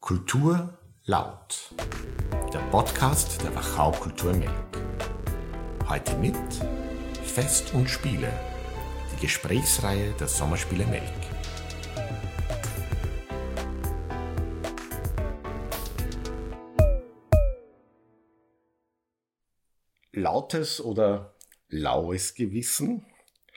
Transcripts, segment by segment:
Kultur laut, der Podcast der Wachau Kultur Melk. Heute mit Fest und Spiele, die Gesprächsreihe der Sommerspiele Melk. Lautes oder laues Gewissen,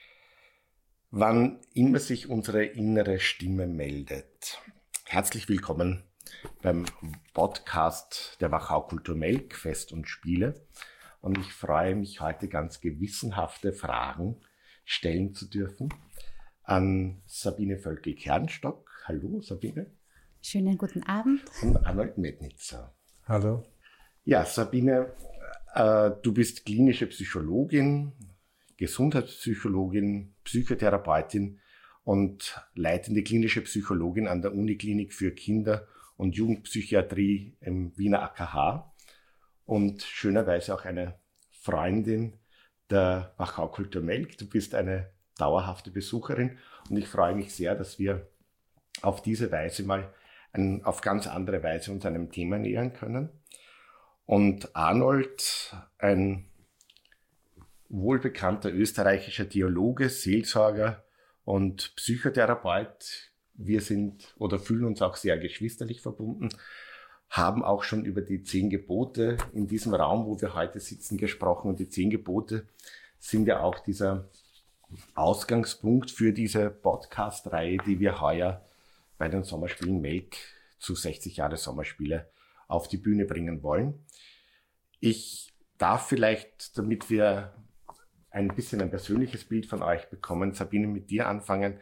wann immer sich unsere innere Stimme meldet. Herzlich willkommen beim Podcast der Wachau Kultur Melk, Fest und Spiele. Und ich freue mich, heute ganz gewissenhafte Fragen stellen zu dürfen an Sabine Völkel-Kernstock. Hallo Sabine. Schönen guten Abend. Und Arnold Mednitzer. Hallo. Ja, Sabine, du bist klinische Psychologin, Gesundheitspsychologin, Psychotherapeutin und leitende klinische Psychologin an der Uniklinik für Kinder- und Jugendpsychiatrie im Wiener AKH und schönerweise auch eine Freundin der Wachau Kultur Melk. Du bist eine dauerhafte Besucherin und ich freue mich sehr, dass wir auf diese Weise mal auf ganz andere Weise uns einem Thema nähern können. Und Arnold, ein wohlbekannter österreichischer Theologe, Seelsorger und Psychotherapeut, wir sind oder fühlen uns auch sehr geschwisterlich verbunden, haben auch schon über die 10 Gebote in diesem Raum, wo wir heute sitzen, gesprochen. Und die 10 Gebote sind ja auch dieser Ausgangspunkt für diese Podcast-Reihe, die wir heuer bei den Sommerspielen Melk zu 60 Jahre Sommerspiele auf die Bühne bringen wollen. Ich darf vielleicht, damit wir ein bisschen ein persönliches Bild von euch bekommen, Sabine, mit dir anfangen.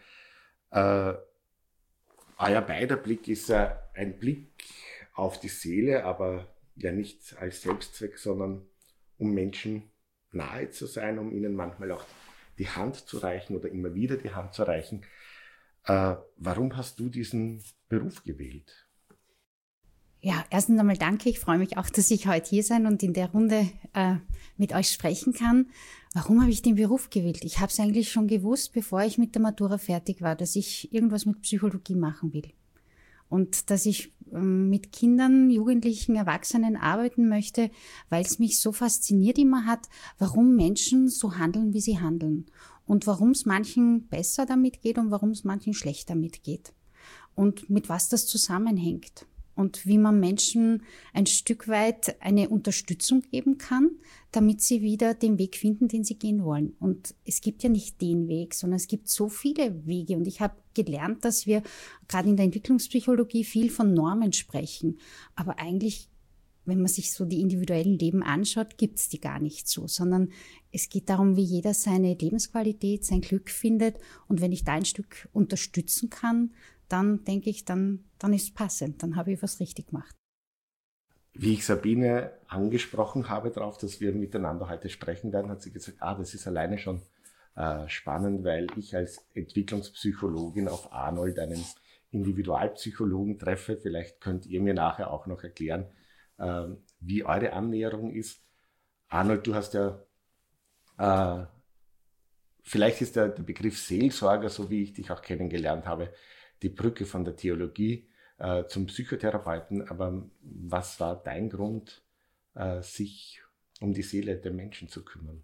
Euer beider Blick ist ja ein Blick auf die Seele, aber ja nicht als Selbstzweck, sondern um Menschen nahe zu sein, um ihnen manchmal auch die Hand zu reichen oder immer wieder die Hand zu reichen. Warum hast du diesen Beruf gewählt? Ja, erstens einmal danke. Ich freue mich auch, dass ich heute hier sein und in der Runde mit euch sprechen kann. Warum habe ich den Beruf gewählt? Ich habe es eigentlich schon gewusst, bevor ich mit der Matura fertig war, dass ich irgendwas mit Psychologie machen will. Und dass ich mit Kindern, Jugendlichen, Erwachsenen arbeiten möchte, weil es mich so fasziniert immer hat, warum Menschen so handeln, wie sie handeln. Und warum es manchen besser damit geht und warum es manchen schlecht damit geht. Und mit was das zusammenhängt. Und wie man Menschen ein Stück weit eine Unterstützung geben kann, damit sie wieder den Weg finden, den sie gehen wollen. Und es gibt ja nicht den Weg, sondern es gibt so viele Wege. Und ich habe gelernt, dass wir gerade in der Entwicklungspsychologie viel von Normen sprechen. Aber eigentlich, wenn man sich so die individuellen Leben anschaut, gibt's die gar nicht so, sondern es geht darum, wie jeder seine Lebensqualität, sein Glück findet. Und wenn ich da ein Stück unterstützen kann, dann denke ich, dann ist es passend, dann habe ich was richtig gemacht. Wie ich Sabine angesprochen habe darauf, dass wir miteinander heute sprechen werden, hat sie gesagt, das ist alleine schon spannend, weil ich als Entwicklungspsychologin auf Arnold einen Individualpsychologen treffe. Vielleicht könnt ihr mir nachher auch noch erklären, wie eure Annäherung ist. Arnold, du hast ja, vielleicht ist der Begriff Seelsorger, so wie ich dich auch kennengelernt habe, die Brücke von der Theologie zum Psychotherapeuten. Aber was war dein Grund, sich um die Seele der Menschen zu kümmern?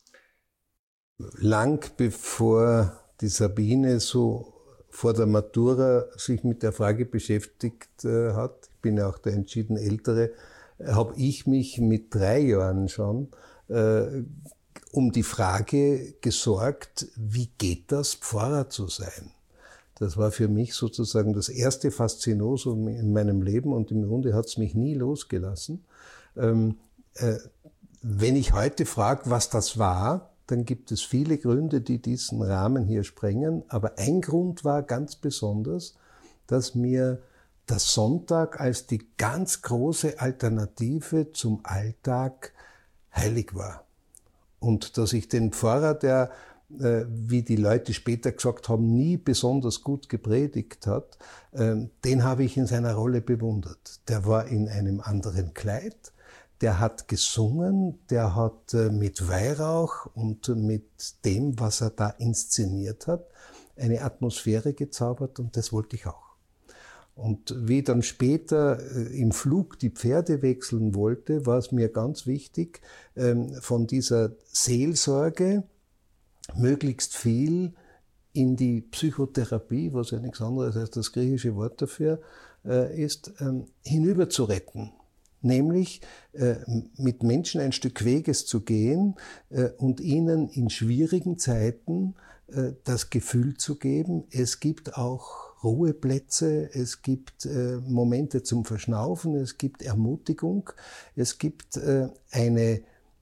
Lang bevor die Sabine so vor der Matura sich mit der Frage beschäftigt hat, ich bin ja auch der entschieden Ältere, habe ich mich mit 3 Jahren schon um die Frage gesorgt, wie geht das, Pfarrer zu sein? Das war für mich sozusagen das erste Faszinosum in meinem Leben und im Grunde hat es mich nie losgelassen. Wenn ich heute frage, was das war, dann gibt es viele Gründe, die diesen Rahmen hier sprengen. Aber ein Grund war ganz besonders, dass mir der Sonntag als die ganz große Alternative zum Alltag heilig war. Und dass ich den Pfarrer, der wie die Leute später gesagt haben, nie besonders gut gepredigt hat, den habe ich in seiner Rolle bewundert. Der war in einem anderen Kleid, der hat gesungen, der hat mit Weihrauch und mit dem, was er da inszeniert hat, eine Atmosphäre gezaubert und das wollte ich auch. Und wie ich dann später im Flug die Pferde wechseln wollte, war es mir ganz wichtig, von dieser Seelsorge möglichst viel in die Psychotherapie, was ja nichts anderes als das griechische Wort dafür ist, hinüber zu retten. Nämlich mit Menschen ein Stück Weges zu gehen und ihnen in schwierigen Zeiten das Gefühl zu geben, es gibt auch Ruheplätze, es gibt Momente zum Verschnaufen, es gibt Ermutigung, es gibt eine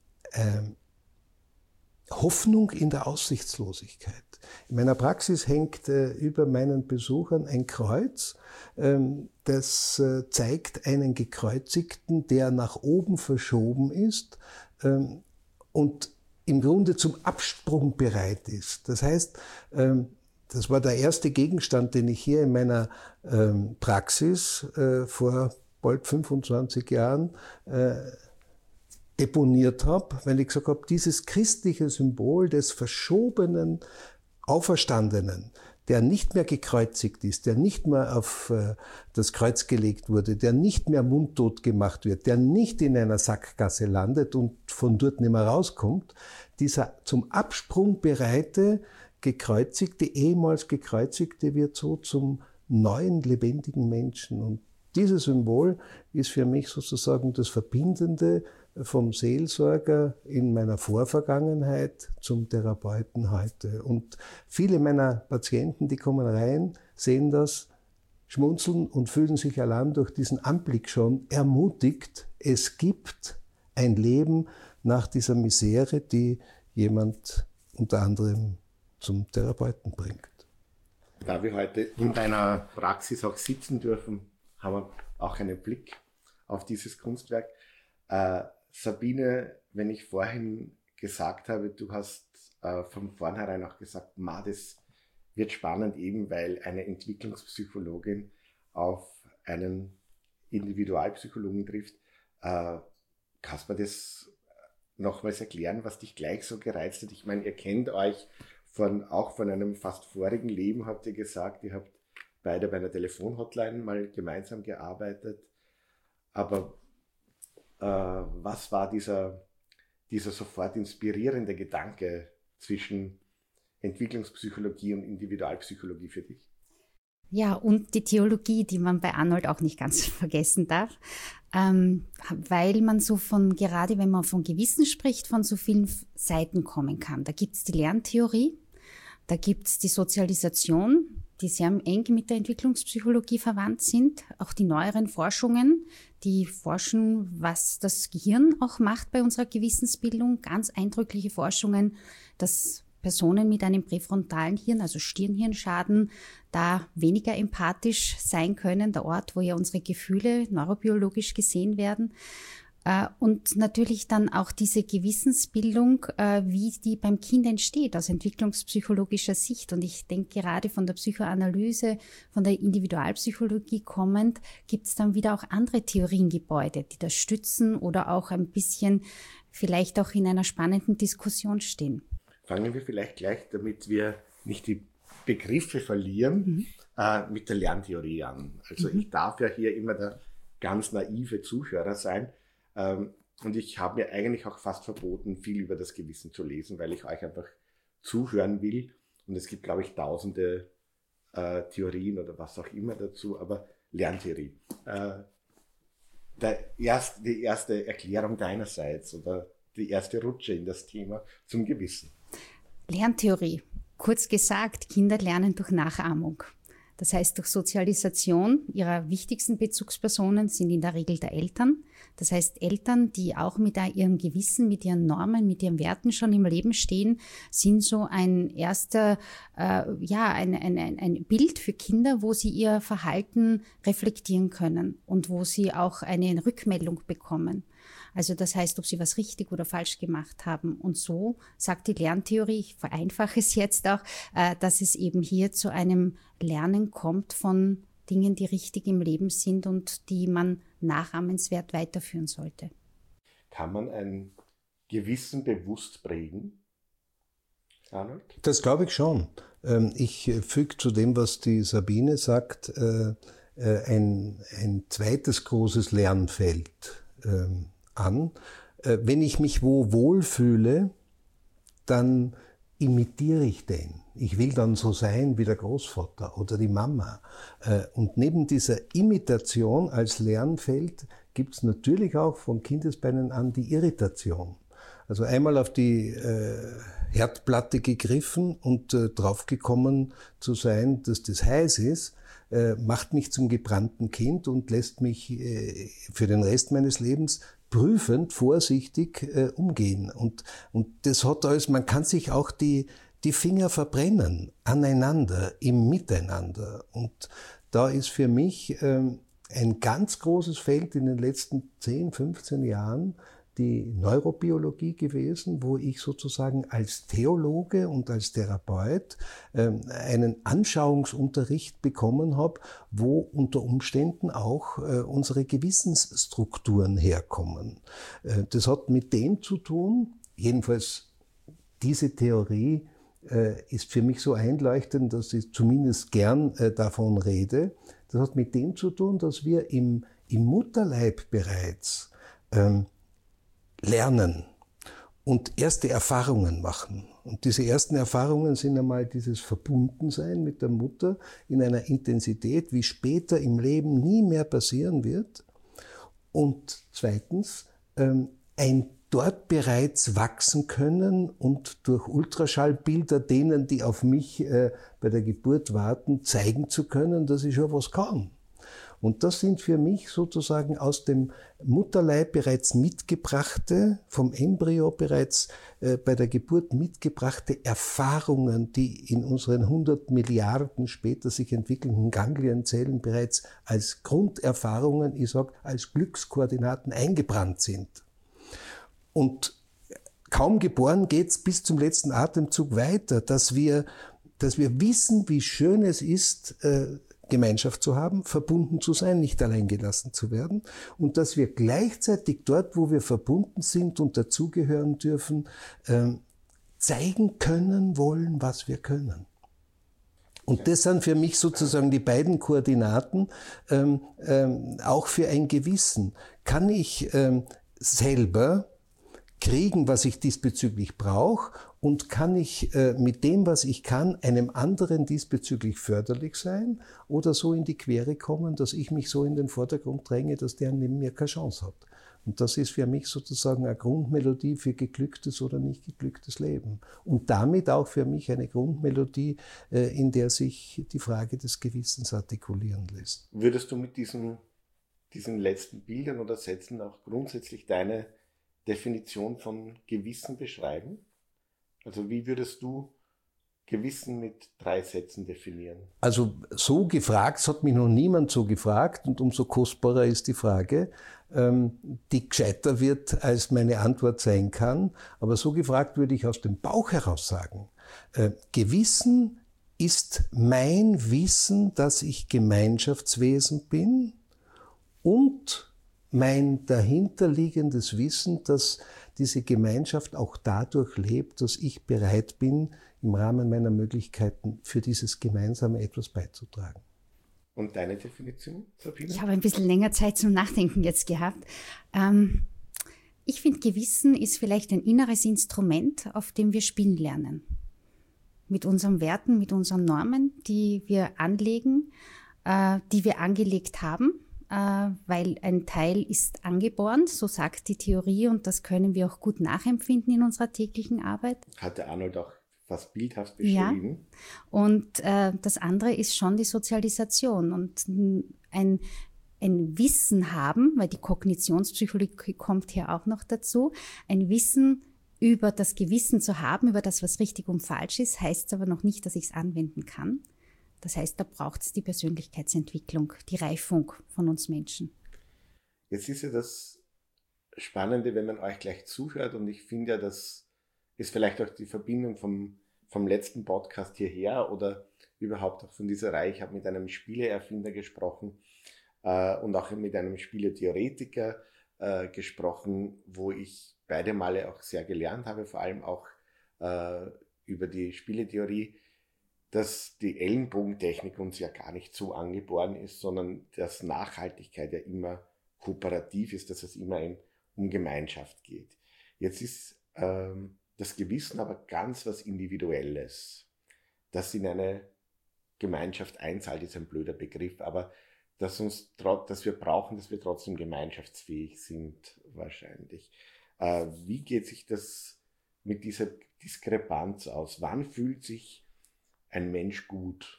Hoffnung in der Aussichtslosigkeit. In meiner Praxis hängt über meinen Besuchern ein Kreuz, das zeigt einen Gekreuzigten, der nach oben verschoben ist und im Grunde zum Absprung bereit ist. Das heißt, das war der erste Gegenstand, den ich hier in meiner Praxis vor bald 25 Jahren deponiert habe, weil ich gesagt habe, dieses christliche Symbol des verschobenen Auferstandenen, der nicht mehr gekreuzigt ist, der nicht mehr auf das Kreuz gelegt wurde, der nicht mehr mundtot gemacht wird, der nicht in einer Sackgasse landet und von dort nicht mehr rauskommt, dieser zum Absprung bereite Gekreuzigte, ehemals Gekreuzigte, wird so zum neuen, lebendigen Menschen. Und dieses Symbol ist für mich sozusagen das Verbindende vom Seelsorger in meiner Vorvergangenheit zum Therapeuten heute. Und viele meiner Patienten, die kommen rein, sehen das, schmunzeln und fühlen sich allein durch diesen Anblick schon ermutigt. Es gibt ein Leben nach dieser Misere, die jemand unter anderem zum Therapeuten bringt. Da wir heute in deiner Praxis auch sitzen dürfen, haben wir auch einen Blick auf dieses Kunstwerk. Sabine, wenn ich vorhin gesagt habe, du hast von vornherein auch gesagt, das wird spannend eben, weil eine Entwicklungspsychologin auf einen Individualpsychologen trifft. Kannst du mir das nochmals erklären, was dich gleich so gereizt hat? Ich meine, ihr kennt euch auch von einem fast vorigen Leben, habt ihr gesagt, ihr habt beide bei einer Telefonhotline mal gemeinsam gearbeitet. Aber was war dieser sofort inspirierende Gedanke zwischen Entwicklungspsychologie und Individualpsychologie für dich? Ja, und die Theologie, die man bei Arnold auch nicht ganz vergessen darf, weil man gerade wenn man von Gewissen spricht, von so vielen Seiten kommen kann. Da gibt's die Lerntheorie, da gibt's die Sozialisation, die sehr eng mit der Entwicklungspsychologie verwandt sind. Auch die neueren Forschungen, die forschen, was das Gehirn auch macht bei unserer Gewissensbildung. Ganz eindrückliche Forschungen, dass Personen mit einem präfrontalen Hirn, also Stirnhirnschaden, da weniger empathisch sein können, der Ort, wo ja unsere Gefühle neurobiologisch gesehen werden. Und natürlich dann auch diese Gewissensbildung, wie die beim Kind entsteht, aus entwicklungspsychologischer Sicht. Und ich denke, gerade von der Psychoanalyse, von der Individualpsychologie kommend, gibt es dann wieder auch andere Theoriengebäude, die das stützen oder auch ein bisschen vielleicht auch in einer spannenden Diskussion stehen. Fangen wir vielleicht gleich, damit wir nicht die Begriffe verlieren, mit der Lerntheorie an. Also ich darf ja hier immer der ganz naive Zuhörer sein. Und ich habe mir eigentlich auch fast verboten, viel über das Gewissen zu lesen, weil ich euch einfach zuhören will. Und es gibt, glaube ich, tausende Theorien oder was auch immer dazu, aber Lerntheorie. Die erste Erklärung deinerseits oder die erste Rutsche in das Thema zum Gewissen. Lerntheorie. Kurz gesagt, Kinder lernen durch Nachahmung. Das heißt, durch Sozialisation ihrer wichtigsten Bezugspersonen sind in der Regel der Eltern. Das heißt, Eltern, die auch mit ihrem Gewissen, mit ihren Normen, mit ihren Werten schon im Leben stehen, sind so ein erster, ein Bild für Kinder, wo sie ihr Verhalten reflektieren können und wo sie auch eine Rückmeldung bekommen. Also das heißt, ob sie was richtig oder falsch gemacht haben. Und so sagt die Lerntheorie, ich vereinfache es jetzt auch, dass es eben hier zu einem Lernen kommt von Dingen, die richtig im Leben sind und die man nachahmenswert weiterführen sollte. Kann man ein Gewissen bewusst prägen, Arnold? Das glaube ich schon. Ich füge zu dem, was die Sabine sagt, ein zweites großes Lernfeld an. Wenn ich mich wo wohlfühle, dann imitiere ich den. Ich will dann so sein wie der Großvater oder die Mama. Und neben dieser Imitation als Lernfeld gibt es natürlich auch von Kindesbeinen an die Irritation. Also einmal auf die Herdplatte gegriffen und draufgekommen zu sein, dass das heiß ist, macht mich zum gebrannten Kind und lässt mich für den Rest meines Lebens prüfend, vorsichtig umgehen. Und das hat alles, man kann sich auch die Finger verbrennen, aneinander, im Miteinander. Und da ist für mich ein ganz großes Feld in den letzten 10, 15 Jahren die Neurobiologie gewesen, wo ich sozusagen als Theologe und als Therapeut einen Anschauungsunterricht bekommen habe, wo unter Umständen auch unsere Gewissensstrukturen herkommen. Das hat mit dem zu tun, jedenfalls diese Theorie ist für mich so einleuchtend, dass ich zumindest gern davon rede. Das hat mit dem zu tun, dass wir im Mutterleib bereits lernen und erste Erfahrungen machen. Und diese ersten Erfahrungen sind einmal dieses Verbundensein mit der Mutter in einer Intensität, wie später im Leben nie mehr passieren wird. Und zweitens, ein dort bereits wachsen können und durch Ultraschallbilder denen, die auf mich bei der Geburt warten, zeigen zu können, dass ich schon was kann. Und das sind für mich sozusagen aus dem Mutterleib bereits mitgebrachte, vom Embryo bereits bei der Geburt mitgebrachte Erfahrungen, die in unseren 100 Milliarden später sich entwickelnden Ganglienzellen bereits als Grunderfahrungen, ich sage, als Glückskoordinaten eingebrannt sind. Und kaum geboren geht's bis zum letzten Atemzug weiter, dass wir wissen, wie schön es ist, Gemeinschaft zu haben, verbunden zu sein, nicht allein gelassen zu werden und dass wir gleichzeitig dort, wo wir verbunden sind und dazugehören dürfen, zeigen können wollen, was wir können. Und das sind für mich sozusagen die beiden Koordinaten, auch für ein Gewissen. Kann ich selber kriegen, was ich diesbezüglich brauche und kann ich mit dem, was ich kann, einem anderen diesbezüglich förderlich sein oder so in die Quere kommen, dass ich mich so in den Vordergrund dränge, dass der neben mir keine Chance hat. Und das ist für mich sozusagen eine Grundmelodie für geglücktes oder nicht geglücktes Leben. Und damit auch für mich eine Grundmelodie, in der sich die Frage des Gewissens artikulieren lässt. Würdest du mit diesen letzten Bildern oder Sätzen auch grundsätzlich deine Definition von Gewissen beschreiben? Also wie würdest du Gewissen mit 3 Sätzen definieren? Also so gefragt, es hat mich noch niemand so gefragt und umso kostbarer ist die Frage, die gescheiter wird, als meine Antwort sein kann. Aber so gefragt würde ich aus dem Bauch heraus sagen, Gewissen ist mein Wissen, dass ich Gemeinschaftswesen bin und mein dahinterliegendes Wissen, dass diese Gemeinschaft auch dadurch lebt, dass ich bereit bin, im Rahmen meiner Möglichkeiten für dieses Gemeinsame etwas beizutragen. Und deine Definition, Sabine? Ich habe ein bisschen länger Zeit zum Nachdenken jetzt gehabt. Ich finde, Gewissen ist vielleicht ein inneres Instrument, auf dem wir spielen lernen. Mit unseren Werten, mit unseren Normen, die wir anlegen, die wir angelegt haben. Weil ein Teil ist angeboren, so sagt die Theorie, und das können wir auch gut nachempfinden in unserer täglichen Arbeit. Hat der Arnold auch fast bildhaft beschrieben. Ja. Und das andere ist schon die Sozialisation und ein Wissen haben, weil die Kognitionspsychologie kommt hier auch noch dazu, ein Wissen über das Gewissen zu haben, über das, was richtig und falsch ist, heißt aber noch nicht, dass ich es anwenden kann. Das heißt, da braucht es die Persönlichkeitsentwicklung, die Reifung von uns Menschen. Jetzt ist ja das Spannende, wenn man euch gleich zuhört, und ich finde ja, das ist vielleicht auch die Verbindung vom letzten Podcast hierher oder überhaupt auch von dieser Reihe. Ich habe mit einem Spieleerfinder gesprochen und auch mit einem Spieletheoretiker gesprochen, wo ich beide Male auch sehr gelernt habe, vor allem auch über die Spieletheorie. dass die Ellenbogentechnik uns ja gar nicht so angeboren ist, sondern dass Nachhaltigkeit ja immer kooperativ ist, dass es immer um Gemeinschaft geht. Jetzt ist das Gewissen aber ganz was Individuelles. Das in eine Gemeinschaft einzahlt, ist ein blöder Begriff, aber dass wir brauchen, dass wir trotzdem gemeinschaftsfähig sind, wahrscheinlich. Wie geht sich das mit dieser Diskrepanz aus? Wann fühlt sich ein Mensch gut?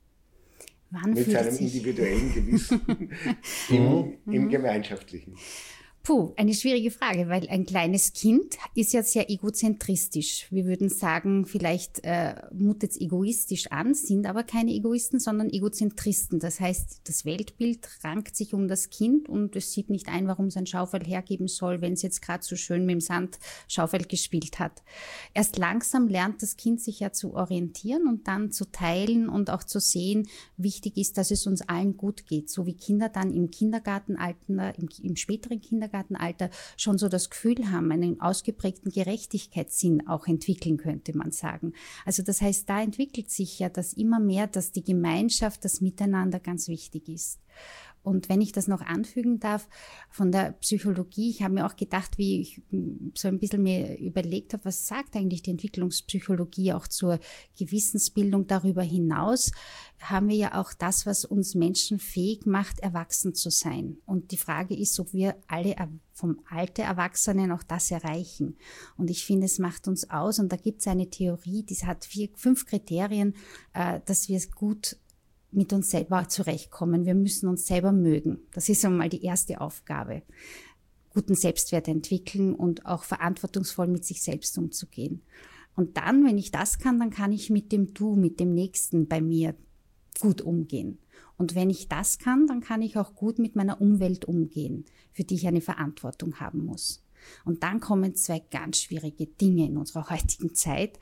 Mit seinem individuellen Gewissen im Gemeinschaftlichen. Puh, eine schwierige Frage, weil ein kleines Kind ist ja sehr egozentristisch. Wir würden sagen, vielleicht mutet es egoistisch an, sind aber keine Egoisten, sondern Egozentristen. Das heißt, das Weltbild rankt sich um das Kind und es sieht nicht ein, warum es ein Schaufel hergeben soll, wenn es jetzt gerade so schön mit dem Sandschaufel gespielt hat. Erst langsam lernt das Kind sich ja zu orientieren und dann zu teilen und auch zu sehen, wichtig ist, dass es uns allen gut geht. So wie Kinder dann im Kindergartenalter, im späteren Kindergartenalter schon so das Gefühl haben, einen ausgeprägten Gerechtigkeitssinn auch entwickeln, könnte man sagen. Also das heißt, da entwickelt sich ja das immer mehr, dass die Gemeinschaft, das Miteinander ganz wichtig ist. Und wenn ich das noch anfügen darf, von der Psychologie, ich habe mir auch gedacht, wie ich so ein bisschen mir überlegt habe, was sagt eigentlich die Entwicklungspsychologie auch zur Gewissensbildung darüber hinaus, haben wir ja auch das, was uns Menschen fähig macht, erwachsen zu sein. Und die Frage ist, ob wir alle vom Alter Erwachsenen auch das erreichen. Und ich finde, es macht uns aus, und da gibt es eine Theorie, die hat 5 Kriterien, dass wir es gut mit uns selber zurechtkommen. Wir müssen uns selber mögen. Das ist einmal die erste Aufgabe. Guten Selbstwert entwickeln und auch verantwortungsvoll mit sich selbst umzugehen. Und dann, wenn ich das kann, dann kann ich mit dem Du, mit dem Nächsten bei mir gut umgehen. Und wenn ich das kann, dann kann ich auch gut mit meiner Umwelt umgehen, für die ich eine Verantwortung haben muss. Und dann kommen 2 ganz schwierige Dinge in unserer heutigen Zeit,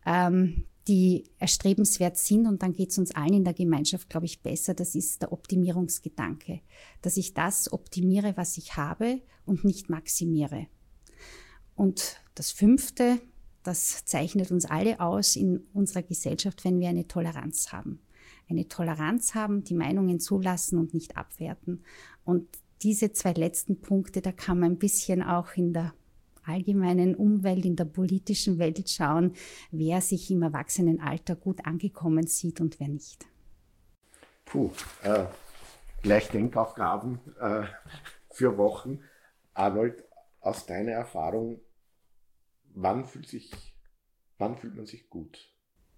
die erstrebenswert sind, und dann geht es uns allen in der Gemeinschaft, glaube ich, besser. Das ist der Optimierungsgedanke, dass ich das optimiere, was ich habe, und nicht maximiere. Und das 5., das zeichnet uns alle aus in unserer Gesellschaft, wenn wir eine Toleranz haben. Eine Toleranz haben, die Meinungen zulassen und nicht abwerten. Und diese 2 letzten Punkte, da kann man ein bisschen auch in der allgemeinen Umwelt, in der politischen Welt schauen, wer sich im Erwachsenenalter gut angekommen sieht und wer nicht. Gleich Denkaufgaben für Wochen. Arnold, aus deiner Erfahrung, wann fühlt man sich gut?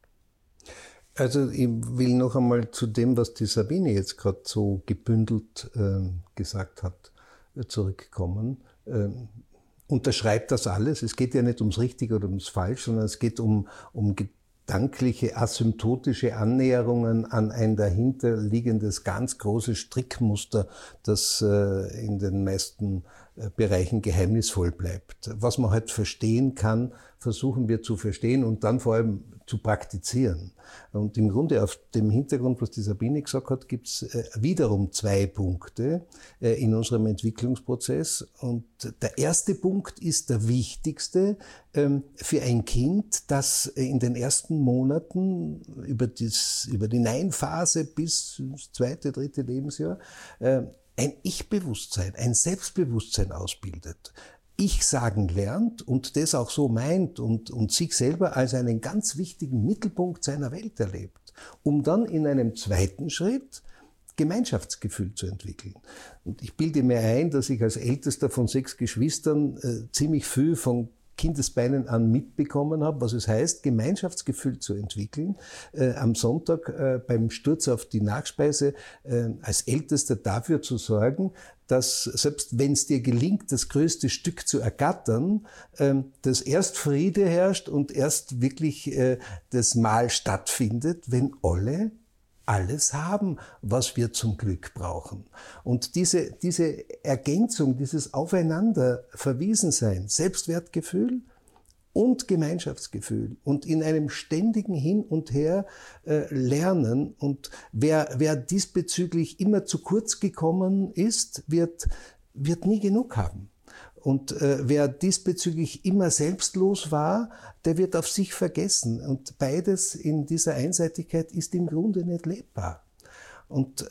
Also ich will noch einmal zu dem, was die Sabine jetzt gerade so gebündelt gesagt hat, zurückkommen. Unterschreibt das alles. Es geht ja nicht ums Richtig oder ums Falsch, sondern es geht um gedankliche, asymptotische Annäherungen an ein dahinterliegendes, ganz großes Strickmuster, das in den meisten Bereichen geheimnisvoll bleibt. Was man halt verstehen kann, versuchen wir zu verstehen und dann vor allem zu praktizieren. Und im Grunde auf dem Hintergrund, was die Sabine gesagt hat, gibt es wiederum 2 Punkte in unserem Entwicklungsprozess. Und der erste Punkt ist der wichtigste für ein Kind, das in den ersten Monaten über die Nein-Phase bis ins 2., 3. Lebensjahr ein Ich-Bewusstsein, ein Selbstbewusstsein ausbildet. Ich sagen lernt und das auch so meint und sich selber als einen ganz wichtigen Mittelpunkt seiner Welt erlebt, um dann in einem 2. Schritt Gemeinschaftsgefühl zu entwickeln. Und ich bilde mir ein, dass ich als ältester von 6 Geschwistern ziemlich viel von Kindesbeinen an mitbekommen habe, was es heißt, Gemeinschaftsgefühl zu entwickeln. Am Sonntag beim Sturz auf die Nachspeise als Ältester dafür zu sorgen, dass selbst wenn es dir gelingt, das größte Stück zu ergattern, dass erst Friede herrscht und erst wirklich das Mahl stattfindet, wenn alle alles haben, was wir zum Glück brauchen. Und diese Ergänzung, dieses Aufeinander verwiesen sein, Selbstwertgefühl und Gemeinschaftsgefühl und in einem ständigen Hin und Her lernen. Und wer diesbezüglich immer zu kurz gekommen ist, wird nie genug haben. Und wer diesbezüglich immer selbstlos war, der wird auf sich vergessen. Und beides in dieser Einseitigkeit ist im Grunde nicht lebbar. Und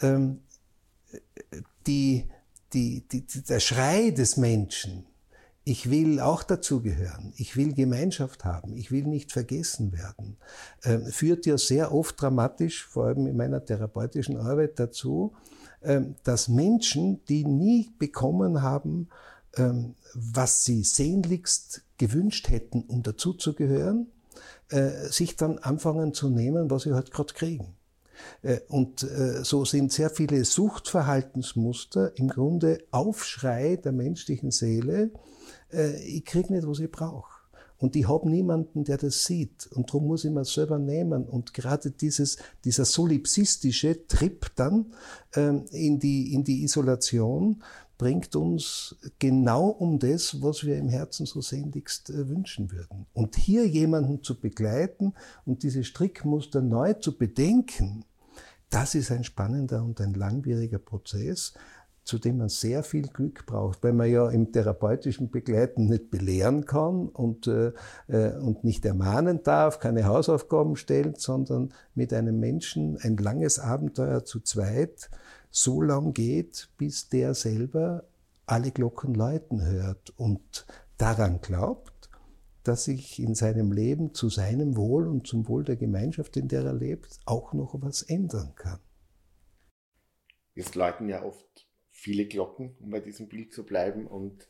der Schrei des Menschen, ich will auch dazugehören, ich will Gemeinschaft haben, ich will nicht vergessen werden, führt ja sehr oft dramatisch, vor allem in meiner therapeutischen Arbeit, dazu, dass Menschen, die nie bekommen haben, was sie sehnlichst gewünscht hätten, um dazuzugehören, sich dann anfangen zu nehmen, was sie halt gerade kriegen. Und so sind sehr viele Suchtverhaltensmuster im Grunde Aufschrei der menschlichen Seele, ich kriege nicht, was ich brauche. Und ich habe niemanden, der das sieht. Und darum muss ich mir selber nehmen. Und gerade dieser solipsistische Trip dann in die Isolation bringt uns genau um das, was wir im Herzen so sehnlichst wünschen würden. Und hier jemanden zu begleiten und diese Strickmuster neu zu bedenken, das ist ein spannender und ein langwieriger Prozess, zu dem man sehr viel Glück braucht, weil man ja im therapeutischen Begleiten nicht belehren kann und nicht ermahnen darf, keine Hausaufgaben stellt, sondern mit einem Menschen ein langes Abenteuer zu zweit so lang geht, bis der selber alle Glocken läuten hört und daran glaubt, dass sich in seinem Leben zu seinem Wohl und zum Wohl der Gemeinschaft, in der er lebt, auch noch was ändern kann. Jetzt läuten ja oft viele Glocken, um bei diesem Bild zu bleiben, und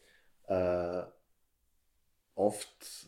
oft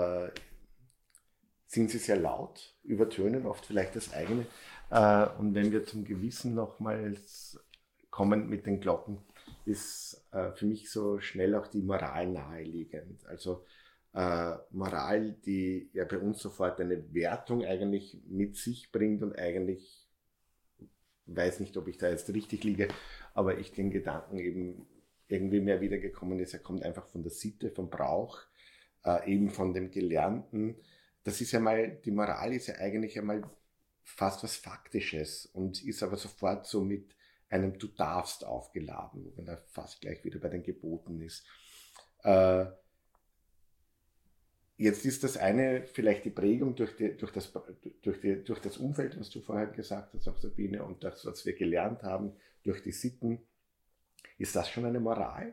sind sie sehr laut, übertönen oft vielleicht das eigene. Und wenn wir zum Gewissen nochmals kommen mit den Glocken, ist für mich so schnell auch die Moral naheliegend. Also Moral, die ja bei uns sofort eine Wertung eigentlich mit sich bringt und eigentlich, weiß nicht, ob ich da jetzt richtig liege, aber ich den Gedanken eben irgendwie mehr wiedergekommen ist, er kommt einfach von der Sitte, vom Brauch, eben von dem Gelernten. Das ist ja mal, die Moral ist ja eigentlich einmal fast was Faktisches und ist aber sofort so mit einem Du darfst aufgeladen, wo man da fast gleich wieder bei den Geboten ist. Jetzt ist das eine vielleicht die Prägung durch das Umfeld, was du vorher gesagt hast, auch Sabine, und das, was wir gelernt haben, durch die Sitten. Ist das schon eine Moral?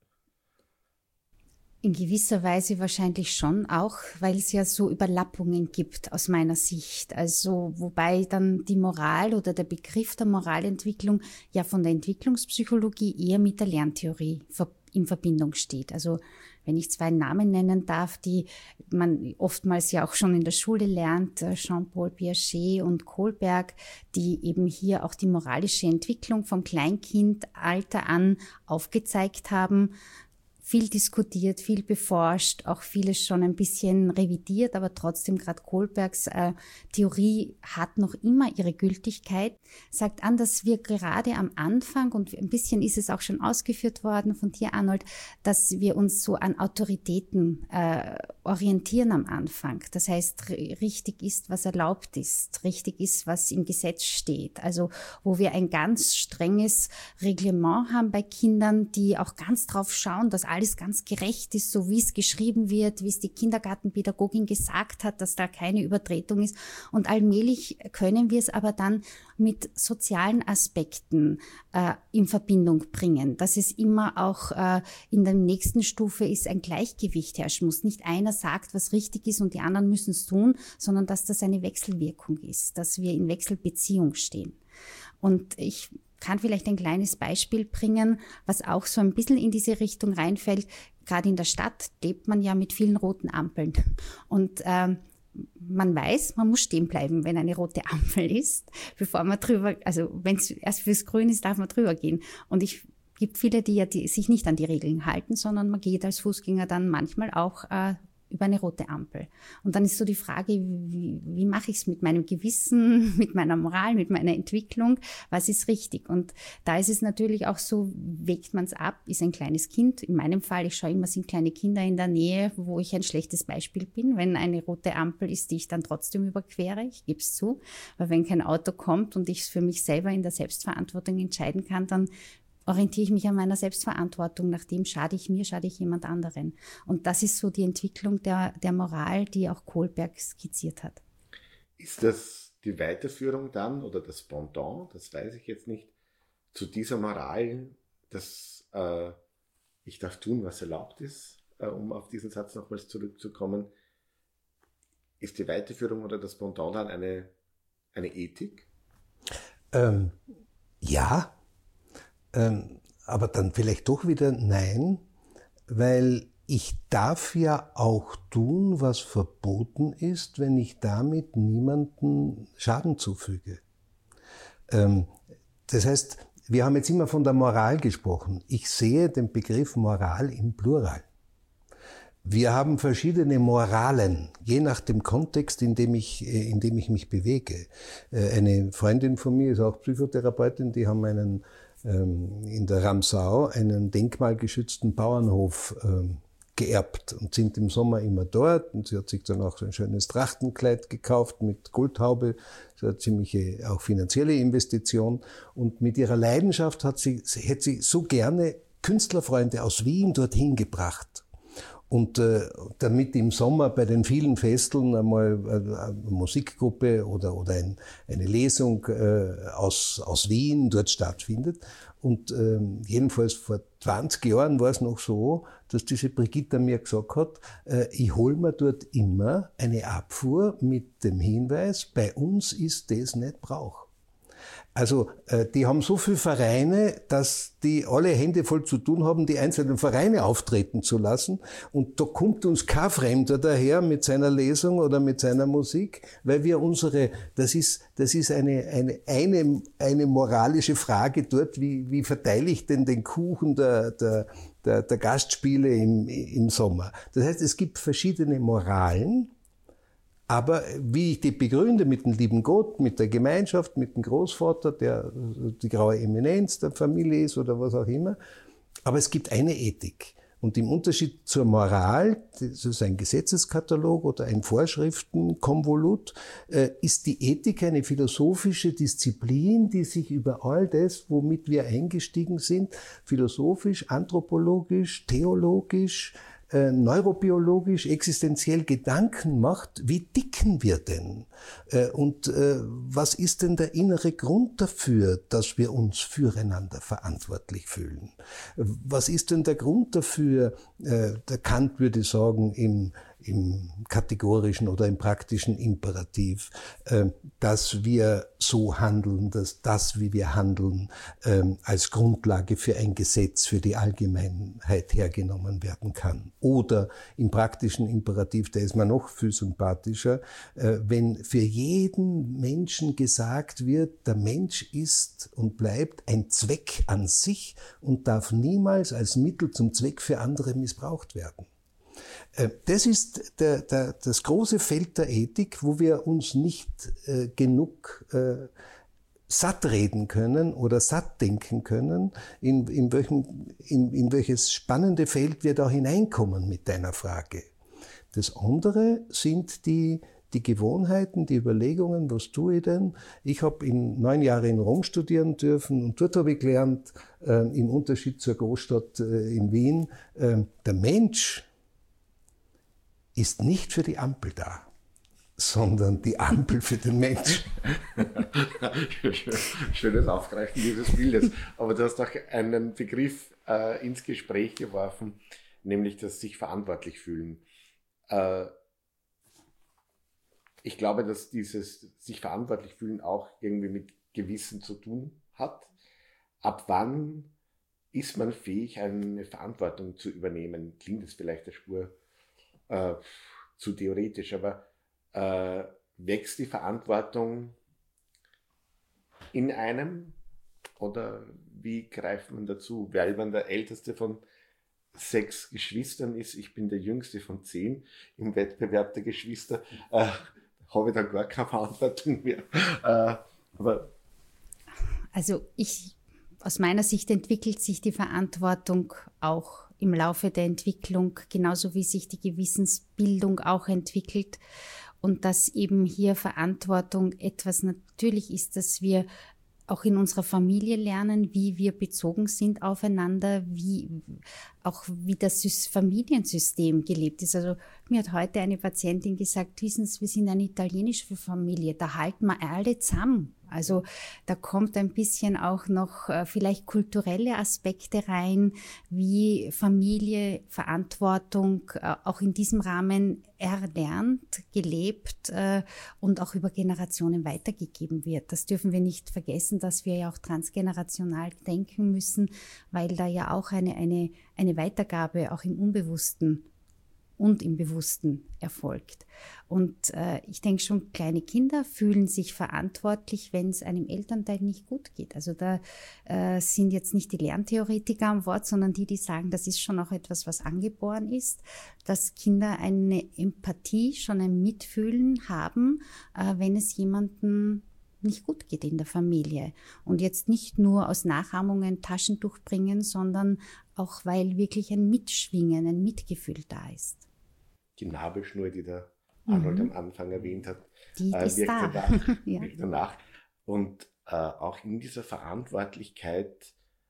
In gewisser Weise wahrscheinlich schon auch, weil es ja so Überlappungen gibt aus meiner Sicht. Also wobei dann die Moral oder der Begriff der Moralentwicklung ja von der Entwicklungspsychologie eher mit der Lerntheorie in Verbindung steht. Also wenn ich zwei Namen nennen darf, die man oftmals ja auch schon in der Schule lernt, Jean-Paul Piaget und Kohlberg, die eben hier auch die moralische Entwicklung vom Kleinkindalter an aufgezeigt haben, viel diskutiert, viel beforscht, auch vieles schon ein bisschen revidiert, aber trotzdem gerade Kohlbergs Theorie hat noch immer ihre Gültigkeit, sagt an, dass wir gerade am Anfang, und ein bisschen ist es auch schon ausgeführt worden von dir, Arnold, dass wir uns so an Autoritäten orientieren am Anfang. Das heißt, richtig ist, was erlaubt ist, richtig ist, was im Gesetz steht. Also wo wir ein ganz strenges Reglement haben bei Kindern, die auch ganz drauf schauen, dass alles ganz gerecht ist, so wie es geschrieben wird, wie es die Kindergartenpädagogin gesagt hat, dass da keine Übertretung ist. Und allmählich können wir es aber dann mit sozialen Aspekten in Verbindung bringen, dass es immer auch in der nächsten Stufe ist, ein Gleichgewicht herrschen muss. Nicht einer sagt, was richtig ist und die anderen müssen es tun, sondern dass das eine Wechselwirkung ist, dass wir in Wechselbeziehung stehen. Und ich kann vielleicht ein kleines Beispiel bringen, was auch so ein bisschen in diese Richtung reinfällt. Gerade in der Stadt lebt man ja mit vielen roten Ampeln. Und man weiß, man muss stehen bleiben, wenn eine rote Ampel ist, bevor man drüber, also wenn es erst fürs Grün ist, darf man drüber gehen. Und gibt viele, die sich nicht an die Regeln halten, sondern man geht als Fußgänger dann manchmal auch über eine rote Ampel. Und dann ist so die Frage, wie mache ich es mit meinem Gewissen, mit meiner Moral, mit meiner Entwicklung? Was ist richtig? Und da ist es natürlich auch so, wägt man es ab, ist ein kleines Kind. In meinem Fall, ich schaue immer, sind kleine Kinder in der Nähe, wo ich ein schlechtes Beispiel bin, wenn eine rote Ampel ist, die ich dann trotzdem überquere. Ich gebe es zu. Weil wenn kein Auto kommt und ich es für mich selber in der Selbstverantwortung entscheiden kann, dann orientiere ich mich an meiner Selbstverantwortung, nachdem schade ich mir, schade ich jemand anderen. Und das ist so die Entwicklung der Moral, die auch Kohlberg skizziert hat. Ist das die Weiterführung dann oder das Pendant, das weiß ich jetzt nicht, zu dieser Moral, dass ich darf tun, was erlaubt ist, um auf diesen Satz nochmals zurückzukommen, ist die Weiterführung oder das Pendant dann eine Ethik? Ja, aber dann vielleicht doch wieder nein, weil ich darf ja auch tun, was verboten ist, wenn ich damit niemanden Schaden zufüge. Das heißt, wir haben jetzt immer von der Moral gesprochen. Ich sehe den Begriff Moral im Plural. Wir haben verschiedene Moralen, je nach dem Kontext, in dem ich mich bewege. Eine Freundin von mir ist auch Psychotherapeutin, die haben in der Ramsau einen denkmalgeschützten Bauernhof geerbt und sind im Sommer immer dort. Und sie hat sich dann auch so ein schönes Trachtenkleid gekauft mit Goldhaube. Das ist eine ziemliche auch finanzielle Investition. Und mit ihrer Leidenschaft hätte sie so gerne Künstlerfreunde aus Wien dorthin gebracht. Und damit im Sommer bei den vielen Festeln einmal eine Musikgruppe oder eine Lesung aus Wien dort stattfindet. Und jedenfalls vor 20 Jahren war es noch so, dass diese Brigitta mir gesagt hat, ich hol mir dort immer eine Abfuhr mit dem Hinweis, bei uns ist das nicht Brauch. Also die haben so viele Vereine, dass die alle Hände voll zu tun haben, die einzelnen Vereine auftreten zu lassen. Und da kommt uns kein Fremder daher mit seiner Lesung oder mit seiner Musik, weil wir das ist eine moralische Frage dort, wie verteile ich denn den Kuchen der Gastspiele im Sommer. Das heißt, es gibt verschiedene Moralen. Aber wie ich die begründe mit dem lieben Gott, mit der Gemeinschaft, mit dem Großvater, der die graue Eminenz der Familie ist oder was auch immer. Aber es gibt eine Ethik. Und im Unterschied zur Moral, das ist ein Gesetzeskatalog oder ein Vorschriftenkonvolut, ist die Ethik eine philosophische Disziplin, die sich über all das, womit wir eingestiegen sind, philosophisch, anthropologisch, theologisch, neurobiologisch, existenziell Gedanken macht, wie ticken wir denn? Und was ist denn der innere Grund dafür, dass wir uns füreinander verantwortlich fühlen? Was ist denn der Grund dafür, der Kant würde sagen, im kategorischen oder im praktischen Imperativ, dass wir so handeln, dass das, wie wir handeln, als Grundlage für ein Gesetz für die Allgemeinheit hergenommen werden kann. Oder im praktischen Imperativ, der ist mir noch viel sympathischer, wenn für jeden Menschen gesagt wird, der Mensch ist und bleibt ein Zweck an sich und darf niemals als Mittel zum Zweck für andere missbraucht werden. Das ist das große Feld der Ethik, wo wir uns nicht genug satt reden können oder satt denken können, in welches spannende Feld wir da hineinkommen mit deiner Frage. Das andere sind die Gewohnheiten, die Überlegungen, was tue ich denn? Ich habe 9 Jahre in Rom studieren dürfen und dort habe ich gelernt, im Unterschied zur Großstadt in Wien, der Mensch ist nicht für die Ampel da, sondern die Ampel für den Menschen. Schönes Aufgreifen dieses Bildes. Aber du hast auch einen Begriff ins Gespräch geworfen, nämlich das sich verantwortlich fühlen. Ich glaube, dass dieses sich verantwortlich fühlen auch irgendwie mit Gewissen zu tun hat. Ab wann ist man fähig, eine Verantwortung zu übernehmen? Klingt es vielleicht der Spur zu theoretisch, aber wächst die Verantwortung in einem oder wie greift man dazu? Weil man der älteste von 6 Geschwistern ist, ich bin der jüngste von 10 im Wettbewerb der Geschwister, habe ich dann gar keine Verantwortung mehr. Aus meiner Sicht entwickelt sich die Verantwortung auch im Laufe der Entwicklung, genauso wie sich die Gewissensbildung auch entwickelt und dass eben hier Verantwortung etwas natürlich ist, dass wir auch in unserer Familie lernen, wie wir bezogen sind aufeinander, wie das Familiensystem gelebt ist. Also mir hat heute eine Patientin gesagt, wissen Sie, wir sind eine italienische Familie, da halten wir alle zusammen. Also da kommt ein bisschen auch noch vielleicht kulturelle Aspekte rein, wie Familie, Verantwortung auch in diesem Rahmen erlernt, gelebt und auch über Generationen weitergegeben wird. Das dürfen wir nicht vergessen, dass wir ja auch transgenerational denken müssen, weil da ja auch eine Weitergabe auch im Unbewussten und im Bewussten erfolgt. Und ich denke schon, kleine Kinder fühlen sich verantwortlich, wenn es einem Elternteil nicht gut geht. Also da sind jetzt nicht die Lerntheoretiker am Wort, sondern die sagen, das ist schon auch etwas, was angeboren ist, dass Kinder eine Empathie, schon ein Mitfühlen haben, wenn es jemandem nicht gut geht in der Familie. Und jetzt nicht nur aus Nachahmungen Taschentuch bringen, sondern auch, weil wirklich ein Mitschwingen, ein Mitgefühl da ist. Die Nabelschnur, die der Arnold am Anfang erwähnt hat, die ist wirkt da. wirkt danach. Und auch in dieser Verantwortlichkeit,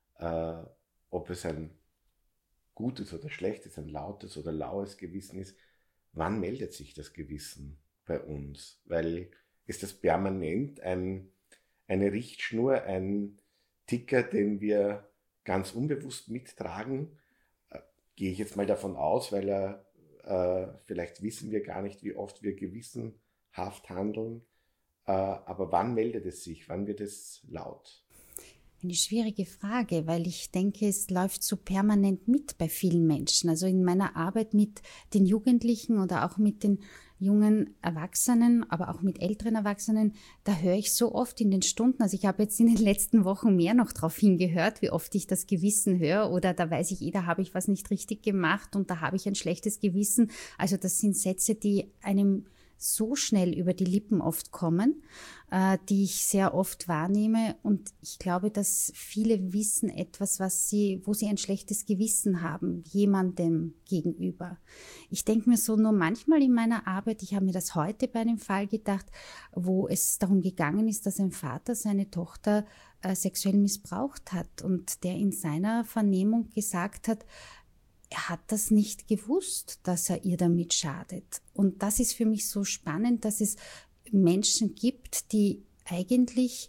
ob es ein gutes oder schlechtes, ein lautes oder laues Gewissen ist, wann meldet sich das Gewissen bei uns? Weil ist das permanent eine Richtschnur, ein Ticker, den wir ganz unbewusst mittragen? Gehe ich jetzt mal davon aus, weil vielleicht wissen wir gar nicht, wie oft wir gewissenhaft handeln. Aber wann meldet es sich? Wann wird es laut? Eine schwierige Frage, weil ich denke, es läuft so permanent mit bei vielen Menschen. Also in meiner Arbeit mit den Jugendlichen oder auch mit den jungen Erwachsenen, aber auch mit älteren Erwachsenen, da höre ich so oft in den Stunden, also ich habe jetzt in den letzten Wochen mehr noch darauf hingehört, wie oft ich das Gewissen höre oder da weiß ich, da habe ich was nicht richtig gemacht und da habe ich ein schlechtes Gewissen. Also das sind Sätze, die einem so schnell über die Lippen oft kommen, die ich sehr oft wahrnehme. Und ich glaube, dass viele wissen etwas, wo sie ein schlechtes Gewissen haben, jemandem gegenüber. Ich denke mir so nur manchmal in meiner Arbeit, ich habe mir das heute bei einem Fall gedacht, wo es darum gegangen ist, dass ein Vater seine Tochter sexuell missbraucht hat und der in seiner Vernehmung gesagt hat, er hat das nicht gewusst, dass er ihr damit schadet. Und das ist für mich so spannend, dass es Menschen gibt, die eigentlich,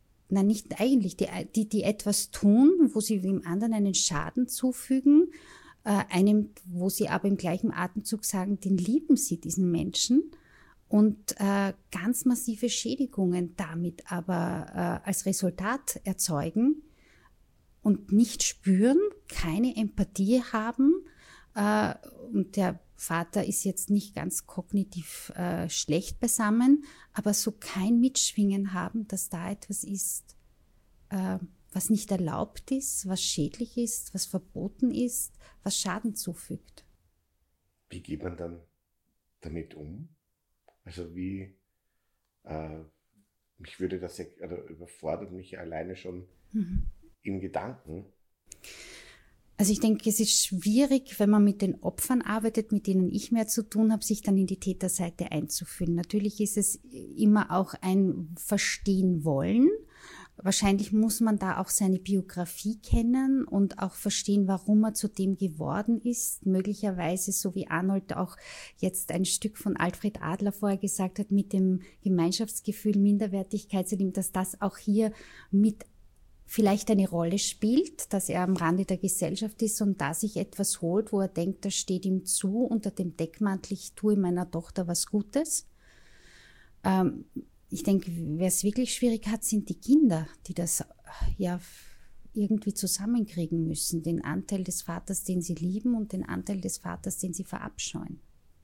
die etwas tun, wo sie dem anderen einen Schaden zufügen, wo sie aber im gleichen Atemzug sagen, den lieben sie, diesen Menschen, und ganz massive Schädigungen damit aber als Resultat erzeugen, und nicht spüren, keine Empathie haben. Und der Vater ist jetzt nicht ganz kognitiv schlecht beisammen, aber so kein Mitschwingen haben, dass da etwas ist, was nicht erlaubt ist, was schädlich ist, was verboten ist, was Schaden zufügt. Wie geht man dann damit um? Also mich würde das überfordert mich alleine schon im Gedanken. Also ich denke, es ist schwierig, wenn man mit den Opfern arbeitet, mit denen ich mehr zu tun habe, sich dann in die Täterseite einzufühlen. Natürlich ist es immer auch ein Verstehen wollen. Wahrscheinlich muss man da auch seine Biografie kennen und auch verstehen, warum er zu dem geworden ist. Möglicherweise, so wie Arnold auch jetzt ein Stück von Alfred Adler vorher gesagt hat, mit dem Gemeinschaftsgefühl, Minderwertigkeitserleben, dass das auch hier mit vielleicht eine Rolle spielt, dass er am Rande der Gesellschaft ist und da sich etwas holt, wo er denkt, das steht ihm zu, unter dem Deckmantel, ich tue meiner Tochter was Gutes. Ich denke, wer es wirklich schwierig hat, sind die Kinder, die das ja irgendwie zusammenkriegen müssen. Den Anteil des Vaters, den sie lieben, und den Anteil des Vaters, den sie verabscheuen.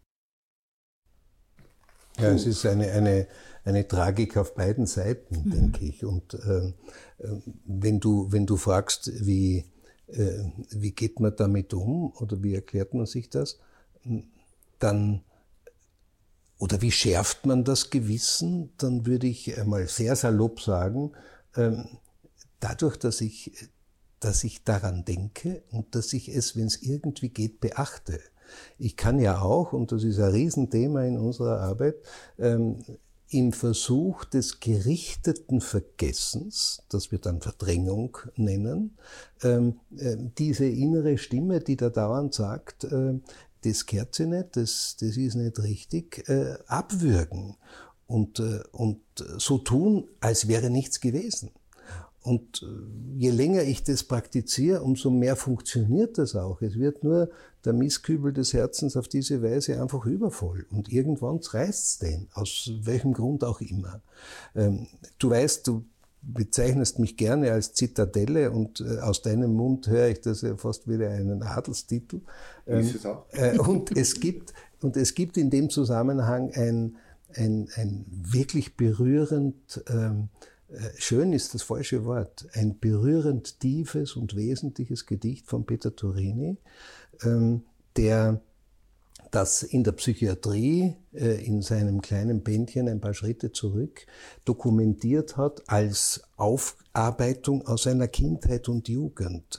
Ja, es ist eine Tragik auf beiden Seiten, denke ich. Und wenn du fragst, wie geht man damit um oder wie erklärt man sich das, dann, oder wie schärft man das Gewissen, dann würde ich einmal sehr salopp sagen, dadurch, dass ich daran denke und dass ich es, wenn es irgendwie geht, beachte. Ich kann ja auch, und das ist ein Riesenthema in unserer Arbeit, im Versuch des gerichteten Vergessens, das wir dann Verdrängung nennen, diese innere Stimme, die da dauernd sagt, das gehört sich nicht, das ist nicht richtig, abwürgen und so tun, als wäre nichts gewesen. Und je länger ich das praktiziere, umso mehr funktioniert das auch. Es wird nur der Mistkübel des Herzens auf diese Weise einfach übervoll. Und irgendwann reißt's den, aus welchem Grund auch immer. Du weißt, du bezeichnest mich gerne als Zitadelle und aus deinem Mund höre ich das ja fast wieder einen Adelstitel. Ist es auch? Und es gibt in dem Zusammenhang ein wirklich berührend, schön ist das falsche Wort, ein berührend tiefes und wesentliches Gedicht von Peter Turini, der das in der Psychiatrie in seinem kleinen Bändchen ein paar Schritte zurück dokumentiert hat als Aufarbeitung aus seiner Kindheit und Jugend.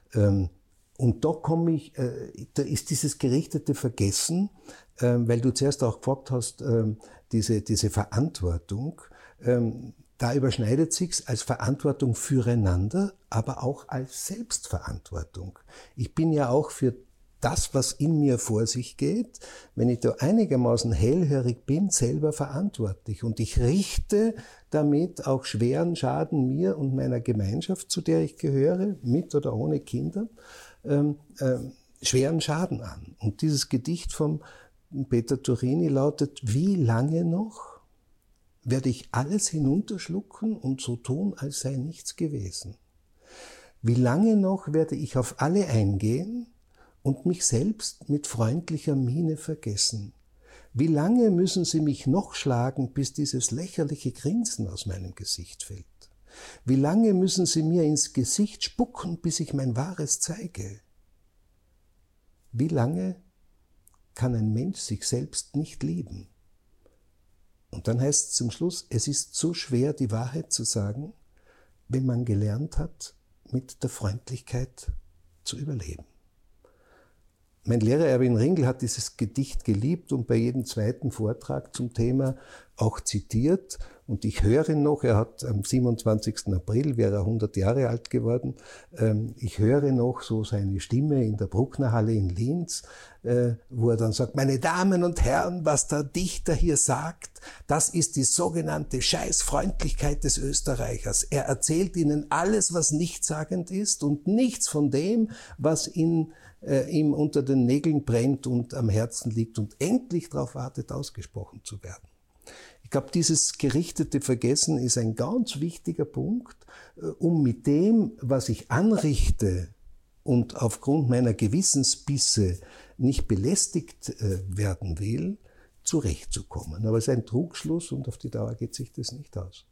Und da ist dieses gerichtete Vergessen, weil du zuerst auch gefragt hast, diese Verantwortung, da überschneidet sich's als Verantwortung füreinander, aber auch als Selbstverantwortung. Ich bin ja auch für das, was in mir vor sich geht, wenn ich da einigermaßen hellhörig bin, selber verantwortlich. Und ich richte damit auch schweren Schaden mir und meiner Gemeinschaft, zu der ich gehöre, mit oder ohne Kinder, schweren Schaden an. Und dieses Gedicht von Peter Turini lautet: Wie lange noch werde ich alles hinunterschlucken und so tun, als sei nichts gewesen? Wie lange noch werde ich auf alle eingehen und mich selbst mit freundlicher Miene vergessen? Wie lange müssen sie mich noch schlagen, bis dieses lächerliche Grinsen aus meinem Gesicht fällt? Wie lange müssen sie mir ins Gesicht spucken, bis ich mein Wahres zeige? Wie lange kann ein Mensch sich selbst nicht lieben? Und dann heißt es zum Schluss, es ist so schwer, die Wahrheit zu sagen, wenn man gelernt hat, mit der Freundlichkeit zu überleben. Mein Lehrer Erwin Ringel hat dieses Gedicht geliebt und bei jedem zweiten Vortrag zum Thema auch zitiert. Und ich höre ihn noch, er hat am 27. April, wäre er 100 Jahre alt geworden, ich höre noch so seine Stimme in der Brucknerhalle in Linz, wo er dann sagt: Meine Damen und Herren, was der Dichter hier sagt, das ist die sogenannte Scheißfreundlichkeit des Österreichers. Er erzählt Ihnen alles, was nichtssagend ist und nichts von dem, was ihm unter den Nägeln brennt und am Herzen liegt und endlich darauf wartet, ausgesprochen zu werden. Ich glaube, dieses gerichtete Vergessen ist ein ganz wichtiger Punkt, um mit dem, was ich anrichte und aufgrund meiner Gewissensbisse nicht belästigt werden will, zurechtzukommen. Aber es ist ein Trugschluss und auf die Dauer geht sich das nicht aus.